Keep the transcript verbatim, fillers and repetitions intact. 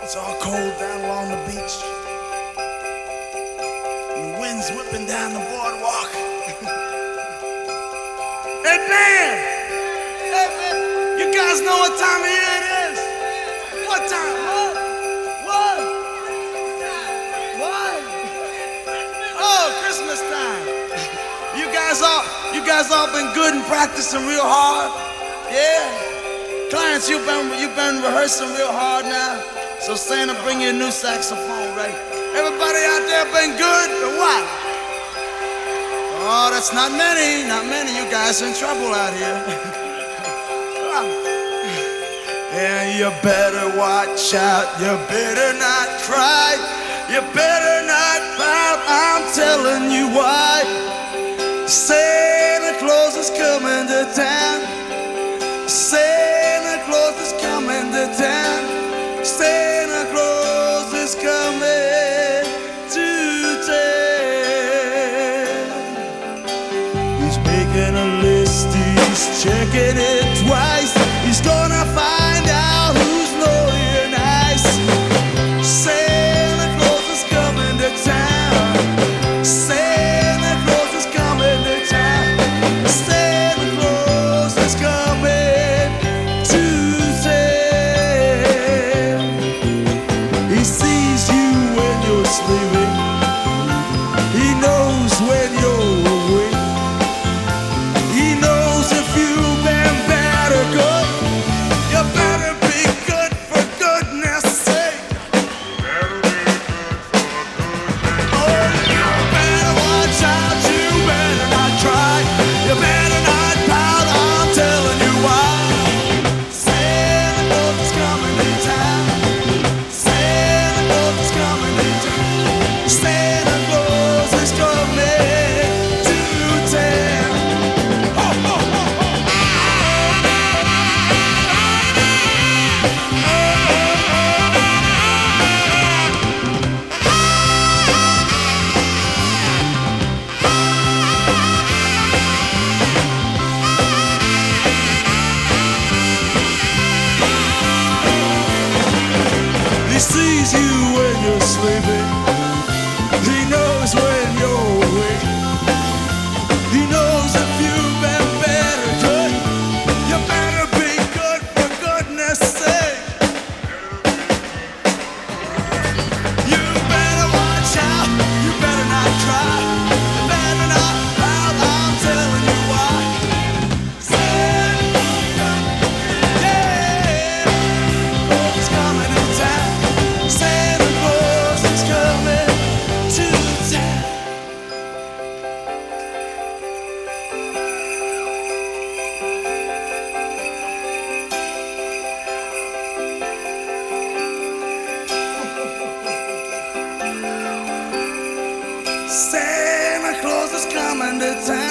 It's all cold down along the beach. And the wind's whipping down the boardwalk. Hey, man! Hey, man! You guys know what time of year it is? What time? What? What? What? Oh, Christmas time. You guys all, you guys all been good and practicing real hard? Yeah? Clarence, you've been, you've been rehearsing real hard now. So Santa, bring you a new saxophone, right? Everybody out there been good or what? Oh, that's not many, not many. You guys are in trouble out here. And you better watch out. You better not cry. You better not pout. I'm telling you why. Santa Claus is coming to town. Santa Claus is coming to town. Santa Claus is coming to town. He's making a list, he's checking it twice. He's gonna find out who's naughty and nice. Santa Claus is coming to town. Santa Claus is coming to town. Santa Claus is coming. He knows when you're awake. He knows if you've been bad or good. You better be good for goodness sake. Oh, you better watch out. You better not cry. You better not pout. I'm telling you why. Santa Claus is coming to town. Santa Claus is coming to town. Santa Claus is coming to town. Ho, ho, ho, ho. He sees you when you're sleeping. He knows when you're awake. He knows if you've been bad or good. You better be good for goodness sake. You better watch out. You better not cry. You better not pout. I'm telling you why. Santa, yeah, Claus is coming to town. Santa Claus is coming to town. Santa Claus is coming to town.